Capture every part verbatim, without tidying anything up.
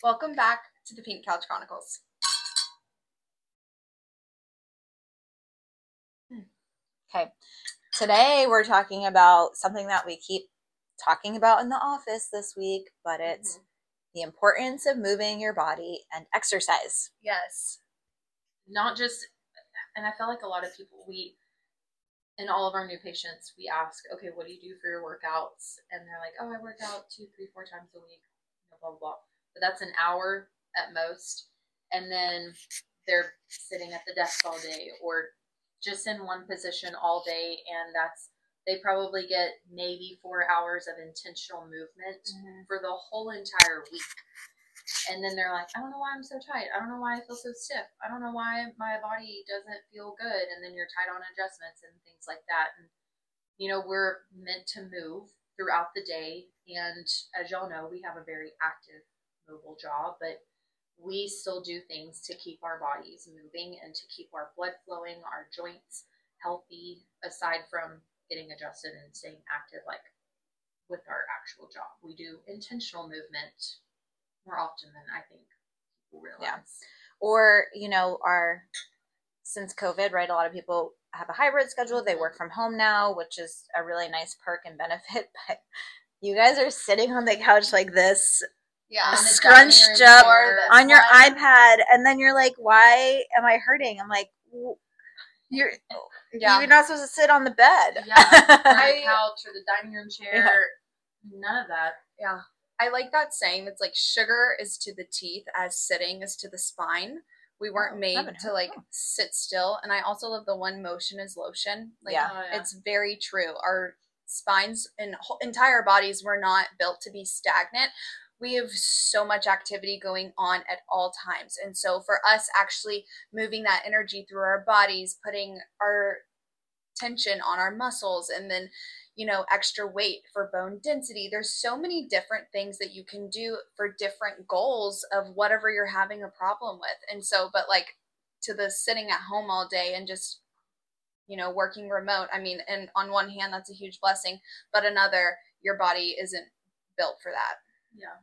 Welcome back to the Pink Couch Chronicles. Okay, today we're talking about something that we keep talking about in the office this week, but it's mm-hmm. the importance of moving your body and exercise. Yes. Not just, and I feel like a lot of people, we, in all of our new patients, we ask, okay, what do you do for your workouts? And they're like, oh, I work out two, three, four times a week, blah, blah, blah. But that's an hour at most. And then they're sitting at the desk all day or just in one position all day. And that's, they probably get maybe four hours of intentional movement mm-hmm. for the whole entire week. And then they're like, I don't know why I'm so tight. I don't know why I feel so stiff. I don't know why my body doesn't feel good. And then you're tight on adjustments and things like that. And, you know, we're meant to move throughout the day. And as y'all know, we have a very active, mobile job, but we still do things to keep our bodies moving and to keep our blood flowing, our joints healthy, aside from getting adjusted and staying active, like with our actual job. We do intentional movement more often than I think people realize. Yeah. Or, you know, our, since COVID, right, a lot of people have a hybrid schedule. They work from home now, which is a really nice perk and benefit. But you guys are sitting on the couch like this, yeah, scrunched up on your iPad, and then you're like, why am I hurting? I'm like, you're, yeah. you're not supposed to sit on the bed. Yeah, or the couch or the dining room chair. Yeah. None of that. Yeah. I like that saying that's like sugar is to the teeth as sitting is to the spine. We weren't oh, made to like that. sit still. And I also love the one motion is lotion. Like yeah. Oh, yeah. It's very true. Our spines and entire bodies were not built to be stagnant. We have so much activity going on at all times. And so for us actually moving that energy through our bodies, putting our tension on our muscles, and then you know, extra weight for bone density. There's so many different things that you can do for different goals of whatever you're having a problem with. And so, but like to the sitting at home all day and just, you know, working remote. I mean, and on one hand, that's a huge blessing, but another, your body isn't built for that. Yeah.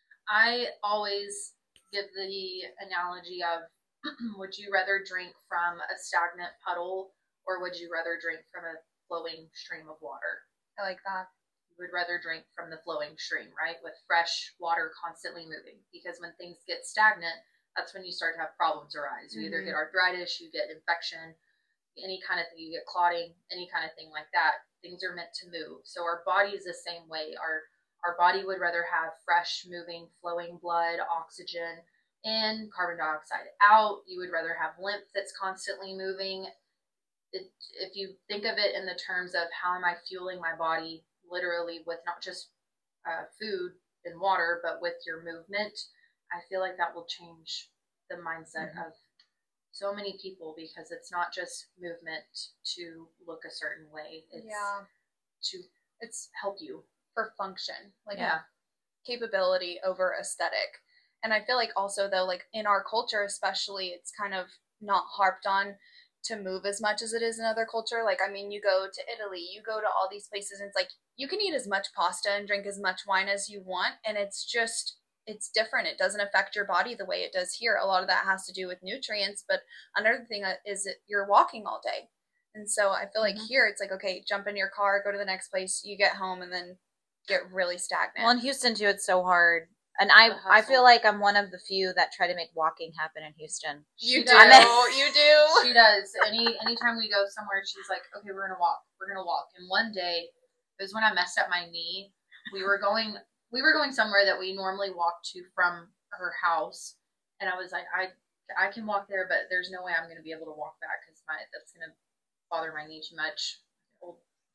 I always give the analogy of, would you rather drink from a stagnant puddle or would you rather drink from a flowing stream of water? I like that. You would rather drink from the flowing stream, right? With fresh water constantly moving. Because when things get stagnant, that's when you start to have problems arise. You mm-hmm. either get arthritis, you get infection, any kind of thing, you get clotting, any kind of thing like that. Things are meant to move. So our body is the same way. Our our body would rather have fresh, moving, flowing blood, oxygen in, carbon dioxide out. You would rather have lymph that's constantly moving. It, if you think of it in the terms of how am I fueling my body literally with not just uh, food and water, but with your movement, I feel like that will change the mindset mm-hmm. of so many people, because it's not just movement to look a certain way. It's yeah. to it's help you. For function. Like yeah. capability over aesthetic. And I feel like also though, like in our culture especially, it's kind of not harped on to move as much as it is in other culture. Like, I mean, you go to Italy, you go to all these places, and it's like, you can eat as much pasta and drink as much wine as you want, and it's just, it's different. It doesn't affect your body the way it does here. A lot of that has to do with nutrients, but another thing is that you're walking all day. And so I feel like mm-hmm. here, it's like, okay, jump in your car, go to the next place, you get home, and then get really stagnant. Well, in Houston, too, it's so hard. And I I feel like I'm one of the few that try to make walking happen in Houston. You do. You do. She does. Any anytime we go somewhere, she's like, okay, we're going to walk. We're going to walk. And one day, it was when I messed up my knee. We were going we were going somewhere that we normally walk to from her house. And I was like, I I can walk there, but there's no way I'm going to be able to walk back because my that's going to bother my knee too much. Old.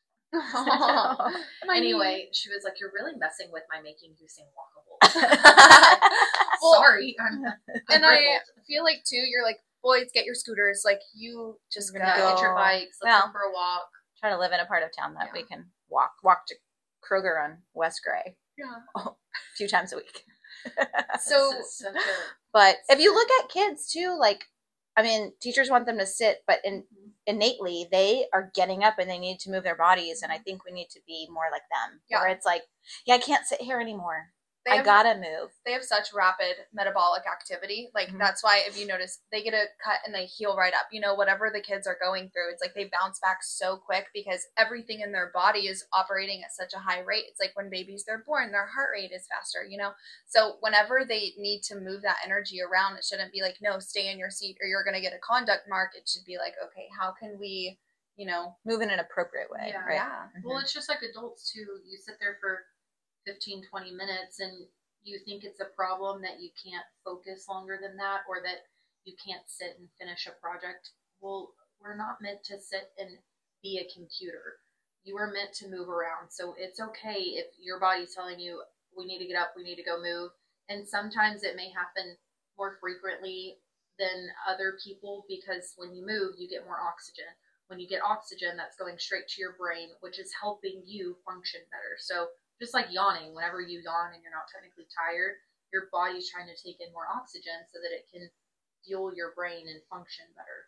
Oh, anyway, she was like, you're really messing with my making Houston walkable. well, Sorry. I'm, I'm and I feel like, too, you're like, boys, get your scooters. Like, you just go. Yeah, get your bikes. Let's well, go for a walk. Try to live in a part of town that yeah. we can walk. Walk to Kroger on West Gray. Yeah. Oh, a few times a week. so, such a, but if you look at kids, too, like, I mean, teachers want them to sit, but in innately they are getting up and they need to move their bodies, and I think we need to be more like them. Yeah. Where it's like, yeah, I can't sit here anymore. They I have, gotta move. They have such rapid metabolic activity. Like, Mhm. that's why if you notice, they get a cut and they heal right up. You know, whatever the kids are going through, it's like they bounce back so quick because everything in their body is operating at such a high rate. It's like when babies, they're born, their heart rate is faster, you know? So whenever they need to move that energy around, it shouldn't be like, no, stay in your seat or you're going to get a conduct mark. It should be like, okay, how can we, you know, move in an appropriate way, Yeah. right? Yeah. Mhm. Well, it's just like adults too. You sit there for fifteen, twenty minutes and you think it's a problem that you can't focus longer than that or that you can't sit and finish a project. Well, we're not meant to sit and be a computer. You are meant to move around. So it's okay if your body's telling you, we need to get up, we need to go move. And sometimes it may happen more frequently than other people because when you move, you get more oxygen. When you get oxygen, that's going straight to your brain, which is helping you function better. So just like yawning, whenever you yawn and you're not technically tired, your body's trying to take in more oxygen so that it can fuel your brain and function better.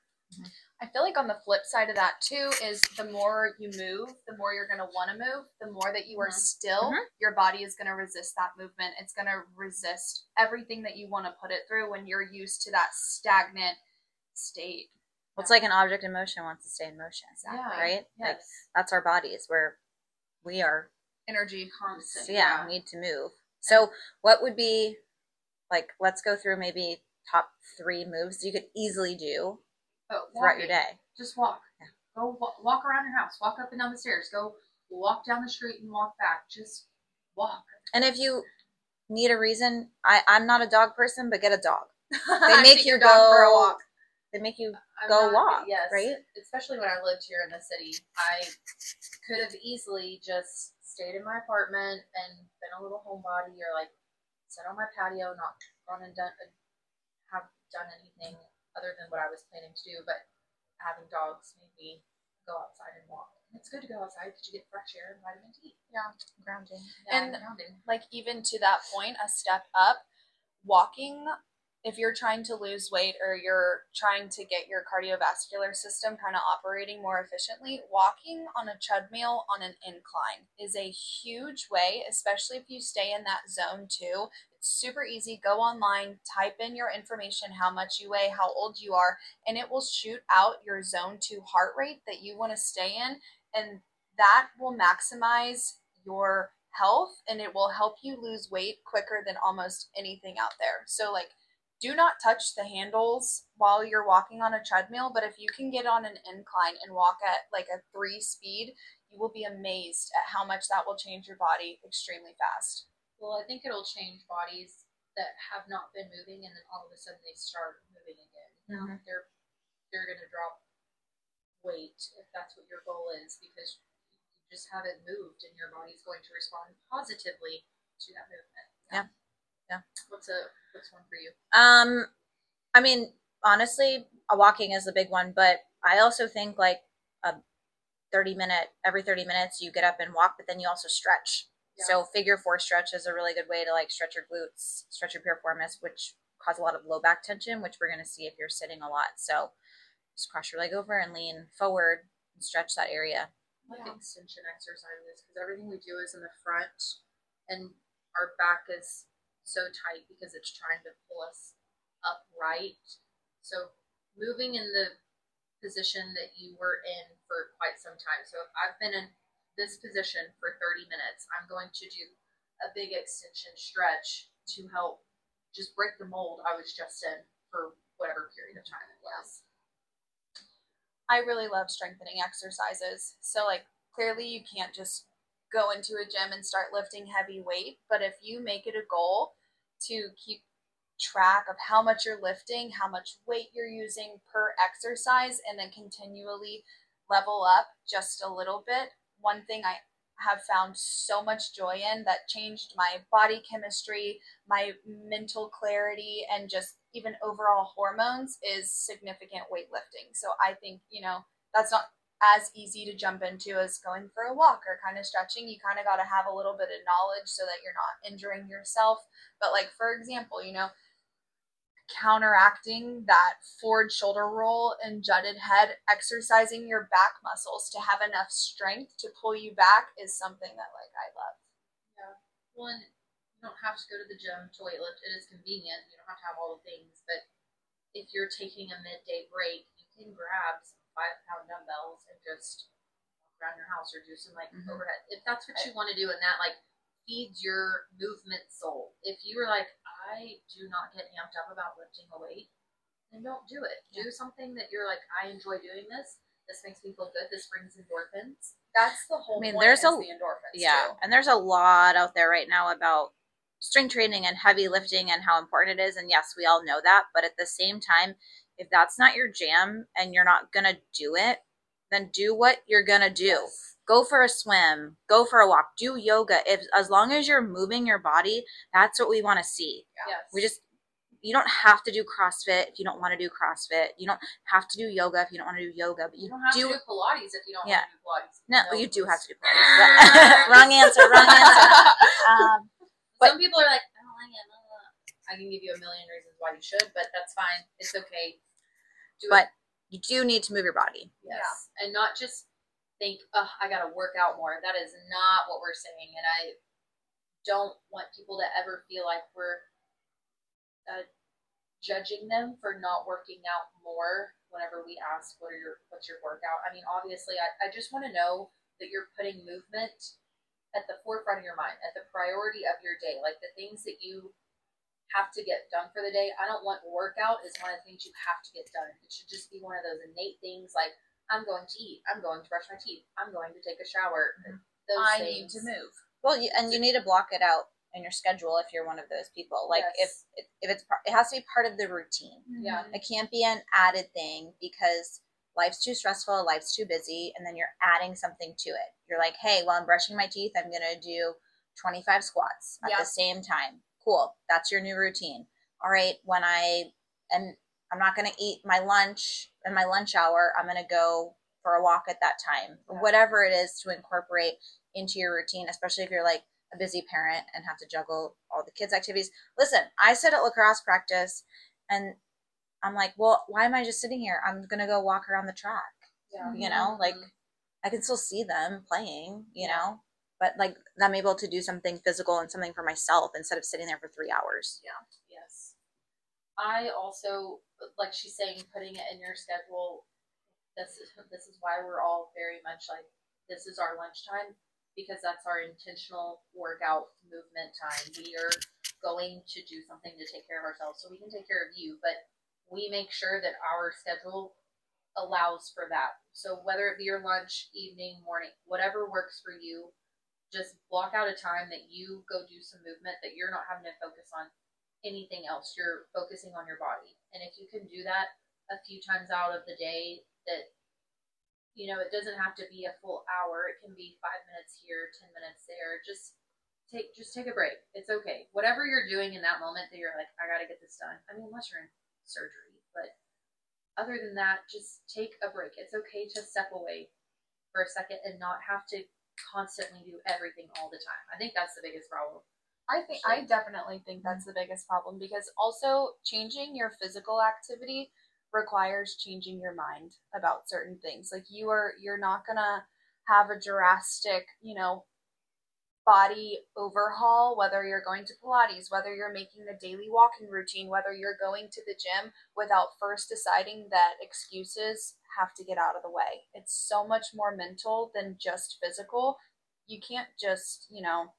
I feel like on the flip side of that too is the more you move, the more you're going to want to move, the more that you are Mhm. still, Mhm. your body is going to resist that movement. It's going to resist everything that you want to put it through when you're used to that stagnant state. Well, it's like an object in motion wants to stay in motion, Exactly. Yeah. right? Yes. Like that's our bodies where we are, Energy. Constant. so yeah, Yeah. need to move. So what would be, like, let's go through maybe top three moves you could easily do But throughout walking, your day. just walk. Yeah. Go wa- walk around your house. Walk up and down the stairs. Go walk down the street and walk back. Just walk. And if you need a reason, I, I'm not a dog person, but get a dog. They make take you your dog go- for a walk. They make you I'm go not- walk, yes, right? Especially when I lived here in the city, I could have easily just stayed in my apartment and been a little homebody, or like sat on my patio, not gone and done, have done anything other than what I was planning to do. But having dogs made me go outside and walk. And it's good to go outside because you get fresh air and vitamin D. Yeah. Grounding. Yeah, And- grounding. Like, even to that point, a step up, walking, if you're trying to lose weight or you're trying to get your cardiovascular system kind of operating more efficiently, walking on a treadmill on an incline is a huge way, especially if you stay in that zone too. It's super easy. Go online, type in your information, how much you weigh, how old you are, and it will shoot out your zone two heart rate that you want to stay in. And that will maximize your health and it will help you lose weight quicker than almost anything out there. So, like, do not touch the handles while you're walking on a treadmill, but if you can get on an incline and walk at like a three speed, you will be amazed at how much that will change your body extremely fast. Well, I think it'll change bodies that have not been moving, and then all of a sudden they start moving again. Mhm. They're they're going to drop weight if that's what your goal is, because you just haven't moved, and your body's going to respond positively to that movement. Yeah. Yeah. What's a what's one for you? Um, I mean, honestly, a walking is the big one, but I also think like a thirty minute, every thirty minutes you get up and walk, but then you also stretch. Yeah. So figure four stretch is a really good way to like stretch your glutes, stretch your piriformis, which cause a lot of low back tension, which we're going to see if you're sitting a lot. So just cross your leg over and lean forward and stretch that area. Like Yeah. extension exercises, because everything we do is in the front, and our back is so tight because it's trying to pull us upright. So moving in the position that you were in for quite some time. So if I've been in this position for thirty minutes, I'm going to do a big extension stretch to help just break the mold I was just in for whatever period of time it was. I really love strengthening exercises. So, like, clearly you can't just go into a gym and start lifting heavy weight, but if you make it a goal to keep track of how much you're lifting, how much weight you're using per exercise, and then continually level up just a little bit, one thing I have found so much joy in that changed my body chemistry, my mental clarity, and just even overall hormones is significant weightlifting. So I think, you know, that's not as easy to jump into as going for a walk or kind of stretching. You kind of got to have a little bit of knowledge so that you're not injuring yourself. But, like, for example, you know, counteracting that forward shoulder roll and jutted head, exercising your back muscles to have enough strength to pull you back is something that, like, I love. Yeah. Well, and you don't have to go to the gym to weightlift. It is convenient. You don't have to have all the things. But if you're taking a midday break, you can grab some five pound dumbbells and just walk around your house or do some like mm-hmm. overhead. If that's what you want to do, and that like feeds your movement soul. If you were like, I do not get amped up about lifting a weight, then don't do it. Yeah. Do something that you're like, I enjoy doing this. This makes me feel good. This brings endorphins. That's the whole I mean, point there's a, the endorphins, yeah, too. And there's a lot out there right now about strength training and heavy lifting and how important it is. And yes, we all know that. But at the same time, if that's not your jam and you're not going to do it, then do what you're going to do. Yes. Go for a swim. Go for a walk. Do yoga. If As long as you're moving your body, that's what we want to see. Yes. We just... You don't have to do CrossFit if you don't want to do CrossFit. You don't have to do yoga if you don't want to do yoga. But you, you don't have do, to do Pilates if you don't yeah. want to do Pilates. No, no, you do have to do Pilates. Wrong answer. Wrong answer. Um, but, Some people are like, I don't like it. I can give you a million reasons why you should, but that's fine. It's okay. Do but it. You do need to move your body. Yes, yeah. And not just think, oh, I got to work out more. That is not what we're saying, and I don't want people to ever feel like we're Uh, judging them for not working out more whenever we ask what are your what's your workout. I mean, obviously I, I just want to know that you're putting movement at the forefront of your mind, at the priority of your day, like the things that you have to get done for the day. I don't want workout as one of the things you have to get done. It should just be one of those innate things like I'm going to eat, I'm going to brush my teeth, I'm going to take a shower. Those I things. need to move. Well, you, and you need to block it out in your schedule if you're one of those people. Like yes. if if it's it has to be part of the routine. Yeah, it can't be an added thing because life's too stressful, life's too busy, and then you're adding something to it. You're like, hey, while I'm brushing my teeth, I'm gonna do twenty-five squats at yep. the same time. Cool, that's your new routine. All right, when I and I'm not gonna eat my lunch in my lunch hour, I'm gonna go for a walk at that time. Yeah. Whatever it is to incorporate into your routine, especially if you're like a busy parent and have to juggle all the kids' activities. Listen, I sit at lacrosse practice and I'm like, well, why am I just sitting here? I'm going to go walk around the track. Yeah. You know, like I can still see them playing, you yeah. know, but like I'm able to do something physical and something for myself instead of sitting there for three hours. Yeah. Yes. I also, like she's saying, putting it in your schedule. This is, this is why we're all very much like, this is our lunchtime. Because that's our intentional workout movement time. We are going to do something to take care of ourselves so we can take care of you, but we make sure that our schedule allows for that. So whether it be your lunch, evening, morning, whatever works for you, just block out a time that you go do some movement that you're not having to focus on anything else. You're focusing on your body. And if you can do that a few times out of the day, that you know, it doesn't have to be a full hour. It can be five minutes here, ten minutes there. Just take just take a break. It's okay. Whatever you're doing in that moment that you're like, I got to get this done. I mean, unless you're in surgery. But other than that, just take a break. It's okay to step away for a second and not have to constantly do everything all the time. I think that's the biggest problem. I think I definitely think that's the biggest problem because also changing your physical activity requires changing your mind about certain things. Like you are, you're not gonna have a drastic, you know, body overhaul, whether you're going to Pilates, whether you're making a daily walking routine, whether you're going to the gym without first deciding that excuses have to get out of the way. It's so much more mental than just physical. You can't just, you know,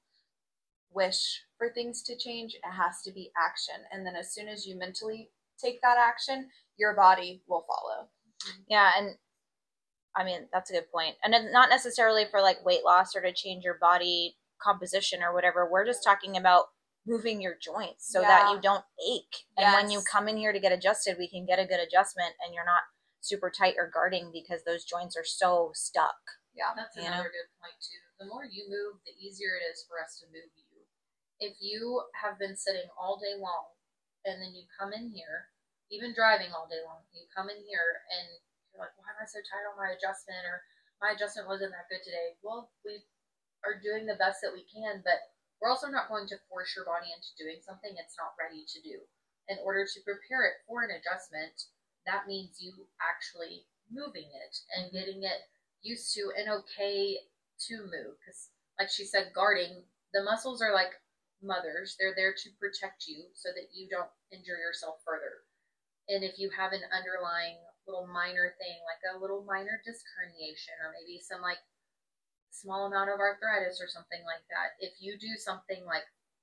wish for things to change. It has to be action. And then as soon as you mentally take that action, your body will follow. Yeah, and I mean, that's a good point. And it's not necessarily for like weight loss or to change your body composition or whatever. We're just talking about moving your joints so yeah. that you don't ache. And yes. when you come in here to get adjusted, we can get a good adjustment and you're not super tight or guarding because those joints are so stuck. Yeah, that's another know? good point too. The more you move, the easier it is for us to move you. If you have been sitting all day long and then you come in here, even driving all day long, you come in here and you're like, why am I so tired on my adjustment? Or my adjustment wasn't that good today. Well, we are doing the best that we can, but we're also not going to force your body into doing something it's not ready to do. In order to prepare it for an adjustment, that means you actually moving it and getting it used to and okay to move. Because like she said, guarding, the muscles are like mothers. They're there to protect you so that you don't injure yourself further. And if you have an underlying little minor thing, like a little minor disc herniation, or maybe some like small amount of arthritis or something like that, if you do something like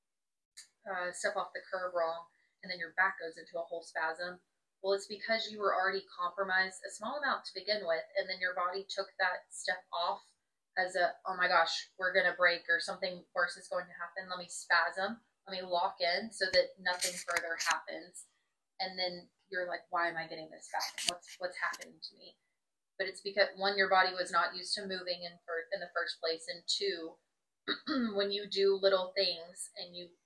uh, step off the curb wrong and then your back goes into a whole spasm, well, it's because you were already compromised a small amount to begin with, and then your body took that step off as a, oh my gosh, we're going to break or something worse is going to happen. Let me spasm. Let me lock in so that nothing further happens. And then you're like, why am I getting this spasm? What's, what's happening to me? But it's because, one, your body was not used to moving in, for, in the first place. And two, when you do little things and you,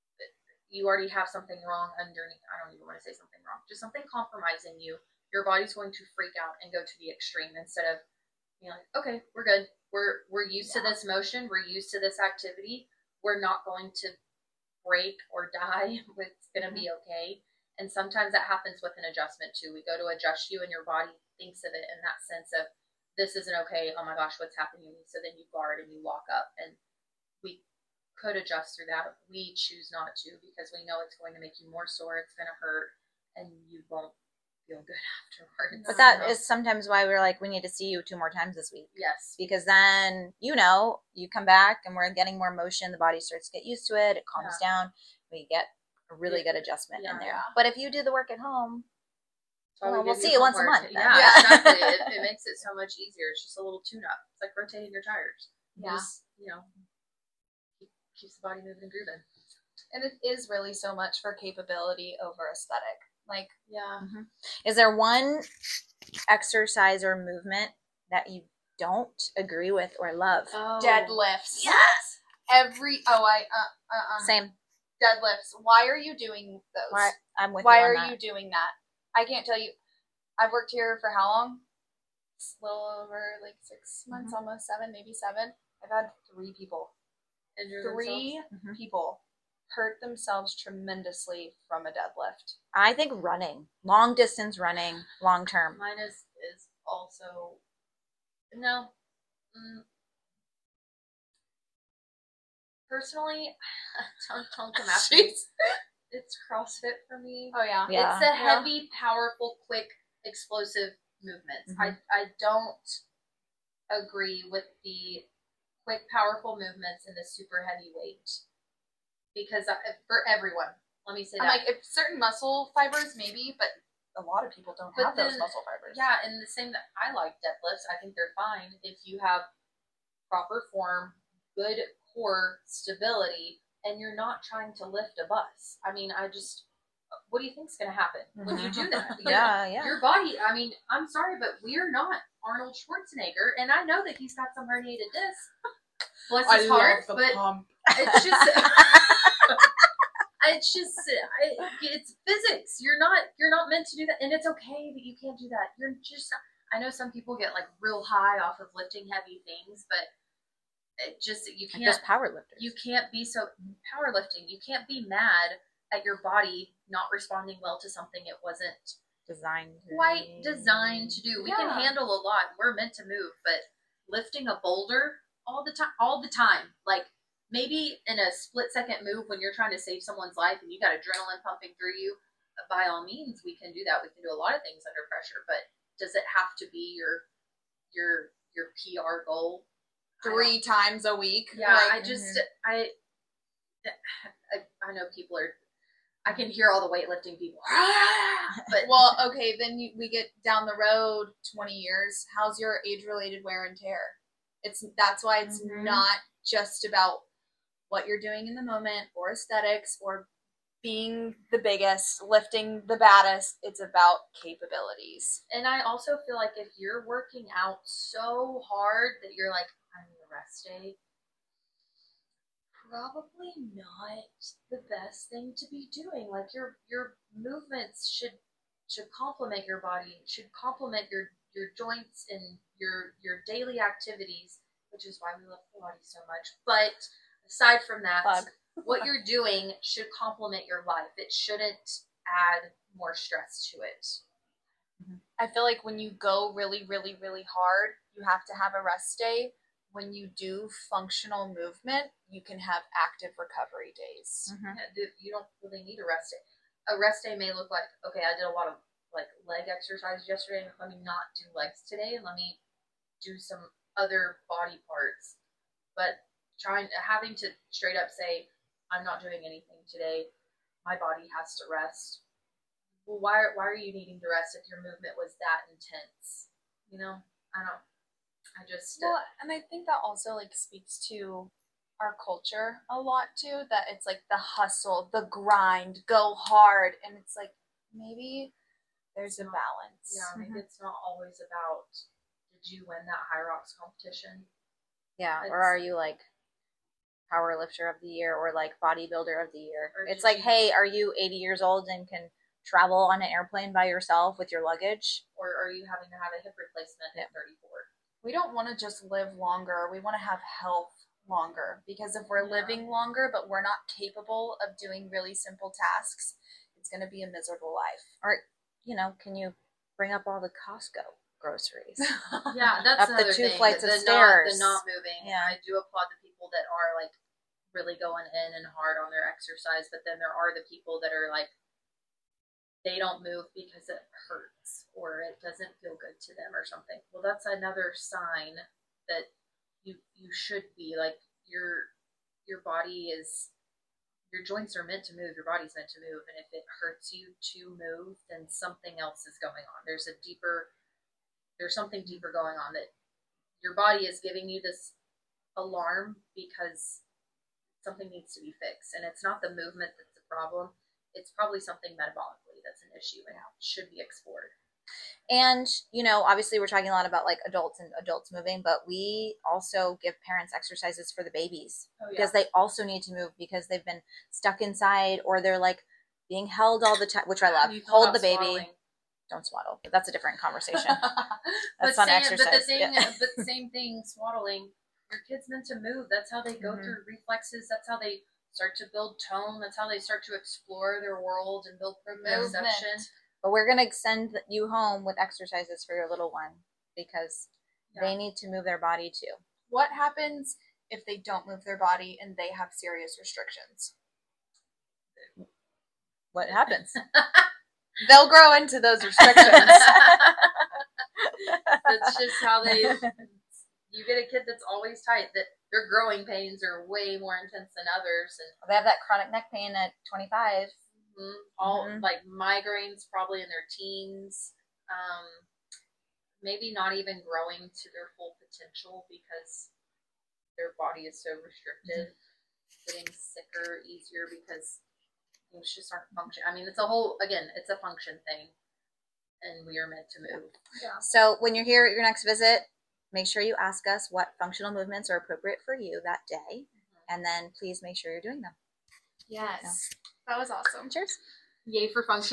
you already have something wrong underneath, I don't even want to say something wrong, just something compromising you, your body's going to freak out and go to the extreme instead of being like, okay, we're good. We're we're used yeah. to this motion. We're used to this activity. We're not going to break or die. It's going to mm-hmm. be okay. And sometimes that happens with an adjustment too. We go to adjust you and your body thinks of it in that sense of, this isn't okay. Oh my gosh, what's happening? So then you guard and you lock up. And we could adjust through that. We choose not to because we know it's going to make you more sore. It's going to hurt and you won't feel good afterwards. But that is sometimes why we're like, we need to see you two more times this week. Yes. Because then, you know, you come back and we're getting more motion. The body starts to get used to it. It calms yeah. down. We get a really good adjustment yeah, in there. Yeah. But if you do the work at home, well, we we'll see you once a month. Yeah, yeah, exactly. It, it makes it so much easier. It's just a little tune-up. It's like rotating your tires. Yeah. Just, you know, keep, keeps the body moving and grooving. And it is really so much for capability over aesthetic. Like, yeah. Mm-hmm. Is there one exercise or movement that you don't agree with or love? Oh. Deadlifts. Yes. Every, oh, I, uh, uh, uh. Same. Deadlifts. Why are you doing those? Why, I'm with Why you on are that. you doing that? I can't tell you. I've worked here for how long? A little over like six months, mm-hmm. almost seven, maybe seven. I've had three people. Injure three mm-hmm. people hurt themselves tremendously from a deadlift. I think running, long distance running, long term. Mine is, is also, no. Mm. Personally, don't, don't come after me. It's CrossFit for me. Oh, yeah. yeah. It's the heavy, yeah. powerful, quick, explosive movements. Mm-hmm. I, I don't agree with the quick, powerful movements and the super heavy weight. Because I, for everyone, let me say I'm that. like, if certain muscle fibers, maybe, but a lot of people don't but have then, those muscle fibers. Yeah, and the same that I like deadlifts. I think they're fine if you have proper form, good core stability, and you're not trying to lift a bus. I mean, I just, what do you think's going to happen when you do that? yeah, yeah. Your body, I mean, I'm sorry, but we're not Arnold Schwarzenegger, and I know that he's got some herniated discs. Bless his heart, but pump. It's just, it's just, I, it's physics. You're not, you're not meant to do that, and it's okay that you can't do that. You're just, I know some people get like real high off of lifting heavy things, but it just, you can't, just powerlifters. You can't be so, powerlifting, you can't be mad at your body not responding well to something it wasn't designed to quite designed to do. We yeah. can handle a lot. We're meant to move, but lifting a boulder all the time, all the time, like maybe in a split second move when you're trying to save someone's life and you got adrenaline pumping through you, by all means, we can do that. We can do a lot of things under pressure, but does it have to be your, your, your P R goal? Three times a week. Yeah, like, I just, mm-hmm. I, I, I know people are, I can hear all the weightlifting people. But well, okay, then you, we get down the road twenty years. How's your age-related wear and tear? It's that's why it's mm-hmm. not just about what you're doing in the moment or aesthetics or being the biggest, lifting the baddest. It's about capabilities. And I also feel like if you're working out so hard that you're like, I need a rest day, probably not the best thing to be doing. Like your your movements should should complement your body, should complement your your joints and your your daily activities, which is why we love Pilates so much. But aside from that, what you're doing should complement your life. It shouldn't add more stress to it. I feel like when you go really, really, really hard, you have to have a rest day. when you do functional movement, you can have active recovery days. Mhm. You don't really need a rest day. A rest day may look like, okay, I did a lot of like leg exercises yesterday. Let me not do legs today, and let me do some other body parts. But trying having to straight up say, I'm not doing anything today. My body has to rest. Well, why why are you needing to rest if your movement was that intense? You know, I don't. I just Well, and I think that also like speaks to our culture a lot too. That it's like the hustle, the grind, go hard, and it's like maybe there's a balance. yeah, maybe it's not always about did you win that High Rocks competition? Yeah, It's- or are you like power lifter of the year or like bodybuilder of the year? Or It's did like, you- hey, are you eighty years old and can travel on an airplane by yourself with your luggage? Or are you having to have a hip replacement Yeah. at thirty-four? We don't want to just live longer. We want to have health longer, because if we're Yeah. living longer but we're not capable of doing really simple tasks, it's going to be a miserable life. Or, you know, can you bring up all the Costco groceries? Yeah, that's Up the another two thing. flights the, of the stairs. Not, the not moving. Yeah. I do applaud the people that are like really going in and hard on their exercise, but then there are the people that are like they don't move because it hurts or it doesn't feel good to them or something. Well, that's another sign that you you should be like your your body is your joints are meant to move, your body's meant to move, and if it hurts you to move, then something else is going on. There's a deeper there's something deeper going on that your body is giving you this alarm because something needs to be fixed. And it's not the movement that's the problem. It's probably something metabolically that's an issue and should be explored. And, you know, obviously we're talking a lot about like adults and adults moving, but we also give parents exercises for the babies Oh, yeah. because they also need to move because they've been stuck inside or they're like being held all the time, which I love. You thought Hold about the baby. swaddling. Don't swaddle, but that's a different conversation. but That's fun same, exercise. But the thing, Yeah. but the same thing, swaddling. Your kid's meant to move. That's how they go Mhm. through reflexes. That's how they start to build tone. That's how they start to explore their world and build proprioception. But we're going to send you home with exercises for your little one because Yeah. they need to move their body too. What happens if they don't move their body and they have serious restrictions? What happens? They'll grow into those restrictions. That's just how they. You get a kid that's always tight. That their growing pains are way more intense than others, and They have that chronic neck pain at twenty-five. mm, all Mhm. like migraines probably in their teens. Um, maybe not even growing to their full potential because their body is so restricted. Getting sicker easier because things just aren't functioning. I mean, it's a whole again, it's a function thing, and we are meant to move. Yeah. So when you're here at your next visit, make sure you ask us what functional movements are appropriate for you that day, and then please make sure you're doing them. Yes. That was awesome. Cheers. Yay for function.